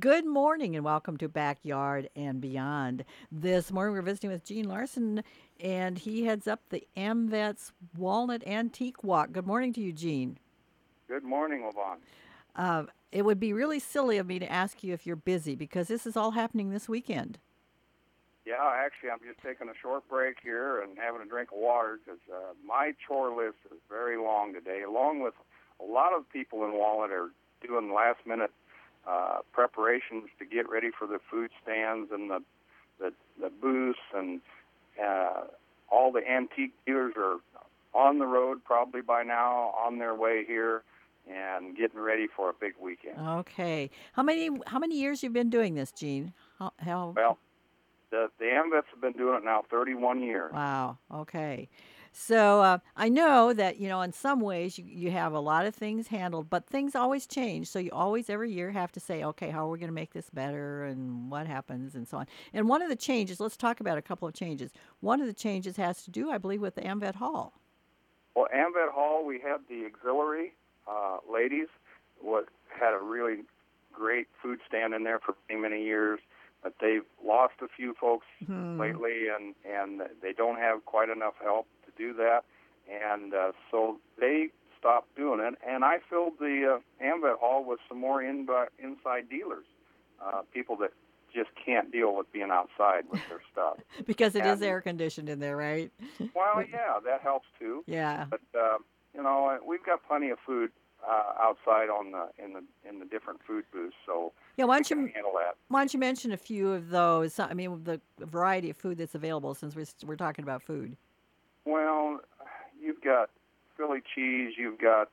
Good morning and welcome to Backyard and Beyond. This morning we're visiting with Gene Larson and he heads up the AMVETS Walnut Antique Walk. Good morning to you, Gene. Good morning, Levon. It would be really silly of me to ask you if you're busy because this is all happening this weekend. Yeah, actually, I'm just taking a short break here and having a drink of water because my chore list is very long today. Along with a lot of people in Walnut are doing last-minute preparations to get ready for the food stands and the booths, and all the antique dealers are on the road probably by now, on their way here, and getting ready for a big weekend. Okay. How many years you've been doing this, Gene? How Well, the AMVETs have been doing it now 31 years. Wow. Okay. So I know that, in some ways you have a lot of things handled, but things always change. So you always, every year, have to say, okay, how are we going to make this better and what happens and so on. And one of the changes, let's talk about a couple of changes. One of the changes has to do, I believe, with the AMVET Hall. Well, AMVET Hall, we had the auxiliary ladies, had a really great food stand in there for many years. But they've lost a few folks Hmm. lately, and they don't have quite enough help to do that. And so they stopped doing it. And I filled the AMVET Hall with some more inside dealers, people that just can't deal with being outside with their stuff. Because it is And air conditioned in there, right? well, yeah, that helps too. Yeah. But we've got plenty of food outside in the different food booths, so Yeah, we can handle that. why don't you mention a few of those? I mean, the variety of food that's available since we're talking about food. Well, you've got Philly cheese. You've got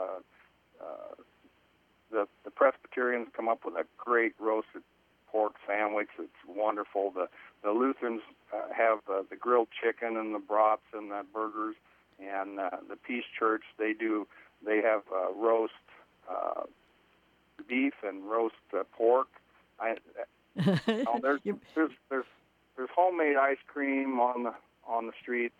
the Presbyterians come up with a great roasted pork sandwich. It's wonderful. The Lutherans have the grilled chicken and the brats and the burgers, and the Peace Church they have roast beef and roast pork. I, there's You- there's there's there's homemade ice cream on the street.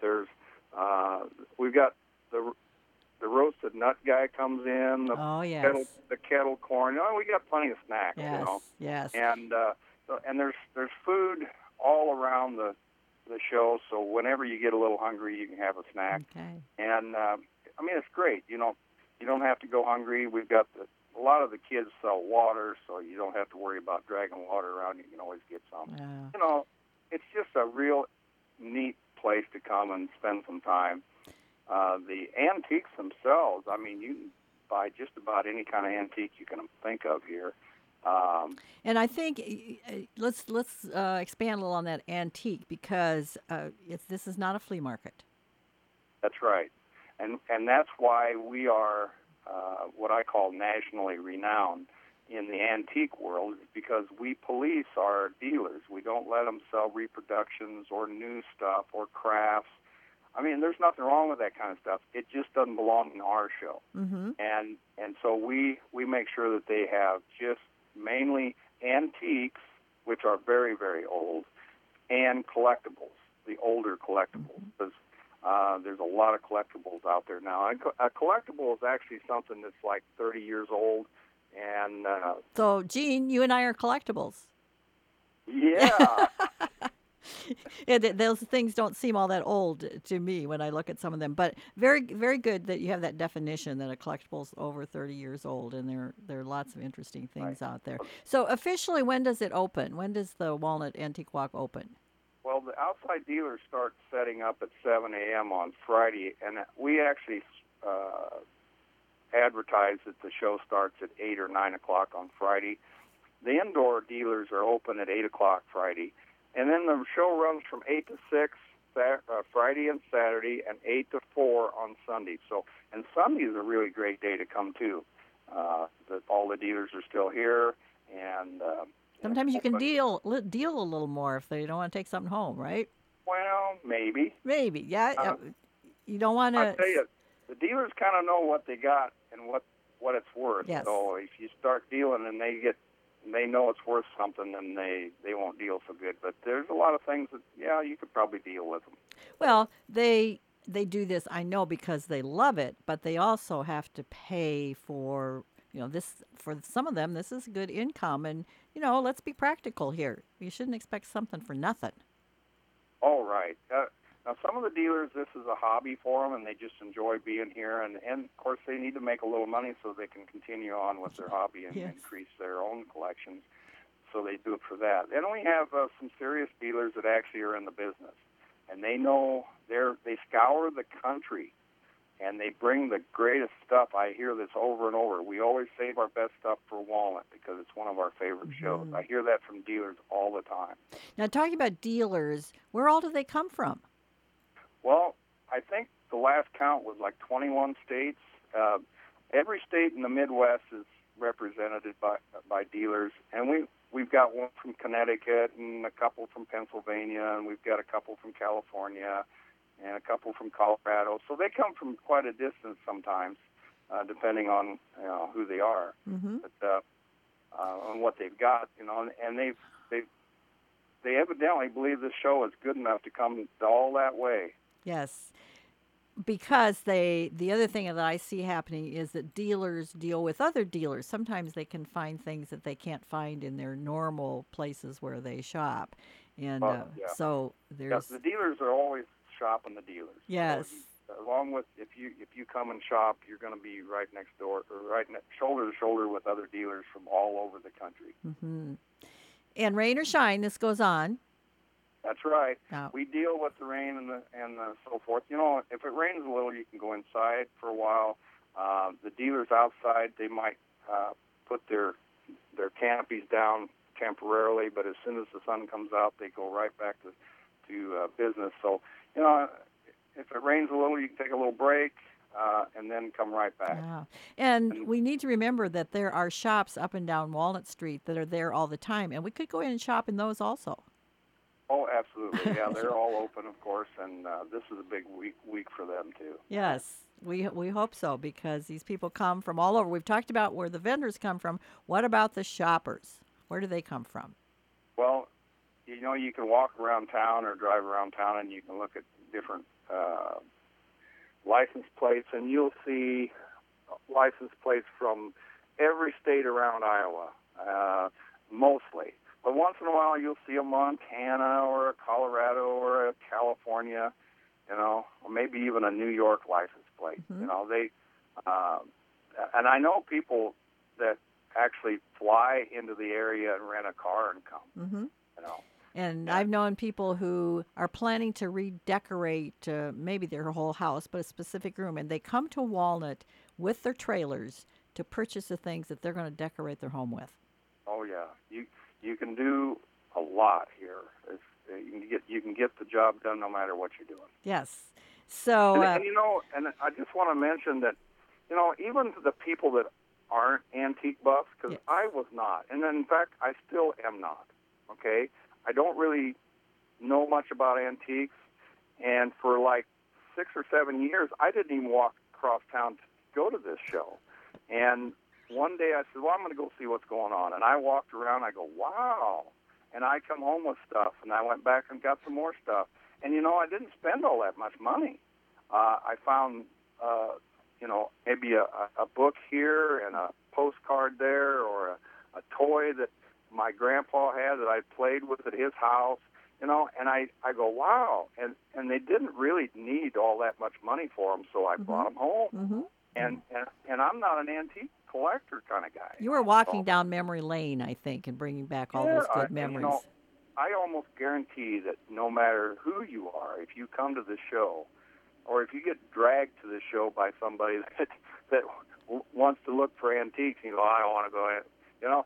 We've got the roasted nut guy comes in, oh, the kettle corn. We got plenty of snacks, yes, yes. and there's food all around the show. So whenever you get a little hungry, you can have a snack. Okay. And it's great. You don't have to go hungry. We've got a lot of the kids sell water, so you don't have to worry about dragging water around. You can always get some. Yeah. It's just a real neat place to come and spend some time. The antiques themselves, you can buy just about any kind of antique you can think of here. Um, And I think let's expand a little on that antique because this is not a flea market. that's right, and that's why we are what I call nationally renowned in the antique world, is because we police our dealers. We don't let them sell reproductions or new stuff or crafts. There's nothing wrong with that kind of stuff. It just doesn't belong in our show. Mm-hmm. And so we make sure that they have just mainly antiques, which are very, very old, and collectibles, the older collectibles, because there's a lot of collectibles out there now. A collectible is actually something that's like 30 years old, and So, Gene, you and I are collectibles. yeah, Yeah, those things don't seem all that old to me when I look at some of them. But very, very good that you have that definition that a collectible is over 30 years old, and there are lots of interesting right. things out there. So, officially, when does it open? When does the Walnut Antique Walk open? Well, the outside dealers start setting up at 7 a.m. on Friday, and we actually advertise that the show starts at 8 or 9 o'clock on Friday. The indoor dealers are open at 8 o'clock Friday, and then the show runs from 8 to 6 Friday and Saturday, and 8 to 4 on Sunday. And Sunday is a really great day to come too. All the dealers are still here, and Sometimes you can but, deal a little more if they don't want to take something home, right? well, maybe. Maybe, yeah. Uh, You don't want I to. tell you, the dealers kind of know what they got and what it's worth. Yes. So if you start dealing and they know it's worth something, then they won't deal so good. But there's a lot of things that you could probably deal with them. Well, they do this, I know, because they love it, but they also have to pay for this for some of them, this is good income. And, let's be practical here. You shouldn't expect something for nothing. All right. Now, some of the dealers, this is a hobby for them, and they just enjoy being here. And of course, they need to make a little money so they can continue on with their hobby and Yes. increase their own collections. So they do it for that. Then we have some serious dealers that actually are in the business, and they know they scour the country, and they bring the greatest stuff. I hear this over and over. We always save our best stuff for Walnut because it's one of our favorite shows. I hear that from dealers all the time. Now, talking about dealers, where all do they come from? Well, I think the last count was like 21 states. Every state in the Midwest is represented by dealers, and we've got one from Connecticut and a couple from Pennsylvania, and we've got a couple from California and a couple from Colorado. So they come from quite a distance sometimes, depending on who they are, but on what they've got, and they evidently believe this show is good enough to come all that way. Yes. Because the other thing that I see happening is that dealers deal with other dealers. Sometimes they can find things that they can't find in their normal places where they shop. And Yeah. so there's the dealers are always shopping the dealers. Yes. So along with if you come and shop, you're going to be right next door or shoulder to shoulder with other dealers from all over the country. And rain or shine, this goes on. That's right. Now, We deal with the rain and so forth. If it rains a little, you can go inside for a while. The dealers outside, they might put their canopies down temporarily, but as soon as the sun comes out, they go right back to business. So, if it rains a little, you can take a little break and then come right back. yeah. And we need to remember that there are shops up and down Walnut Street that are there all the time, and we could go in and shop in those also. Oh, absolutely. Yeah, they're all open, of course, and this is a big week for them, too. Yes, we hope so because these people come from all over. We've talked about where the vendors come from. What about the shoppers? Where do they come from? Well, you can walk around town or drive around town, and you can look at different license plates, and you'll see license plates from every state around Iowa, mostly. But once in a while, you'll see a Montana or a Colorado or a California, or maybe even a New York license plate. They and I know people that actually fly into the area and rent a car and come. And I've known people who are planning to redecorate maybe their whole house, but a specific room, and they come to Walnut with their trailers to purchase the things that they're going to decorate their home with. Oh yeah, you can do a lot here. You can get the job done no matter what you're doing. Yes. So and I just want to mention that even the people that aren't antique buffs, because Yes. I was not, and in fact I still am not. Okay, I don't really know much about antiques, and for like 6 or 7 years I didn't even walk across town to go to this show. And one day I said, well, I'm going to go see what's going on. And I walked around. I go, wow. And I come home with stuff. And I went back and got some more stuff. And, I didn't spend all that much money. I found, maybe a book here and a postcard there or a toy that my grandpa had that I played with at his house. And I go, wow. And they didn't really need all that much money for them, so I brought them home. And I'm not an antique collector kind of guy. you were walking down memory lane, I think, and bringing back all those good memories. I almost guarantee that no matter who you are, if you come to the show, or if you get dragged to the show by somebody that wants to look for antiques, and you go, I don't want to go in,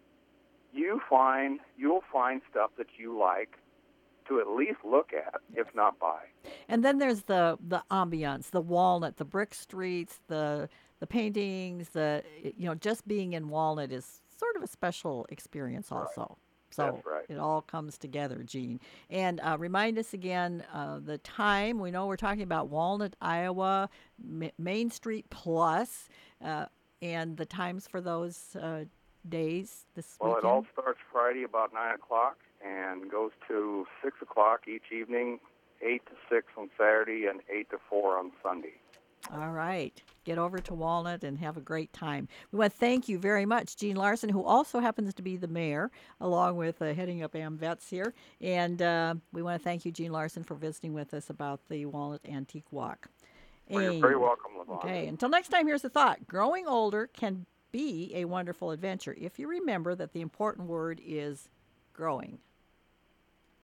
you'll find stuff that you like to at least look at, if not buy. And then there's the ambiance, the Walnut, the brick streets, the paintings, just being in Walnut is sort of a special experience also. So That's right. it all comes together, Gene. And remind us again the time. We know we're talking about Walnut, Iowa, Main Street Plus, and the times for those days this Well, weekend. it all starts Friday about 9 o'clock and goes to 6 o'clock each evening, 8 to 6 on Saturday, and 8 to 4 on Sunday. All right. Get over to Walnut and have a great time. We want to thank you very much, Gene Larson, who also happens to be the mayor, along with heading up AmVets here. And we want to thank you, Gene Larson, for visiting with us about the Walnut Antique Walk. Well, you're very And, welcome, Levon. okay, until next time, here's the thought. Growing older can be a wonderful adventure if you remember that the important word is growing.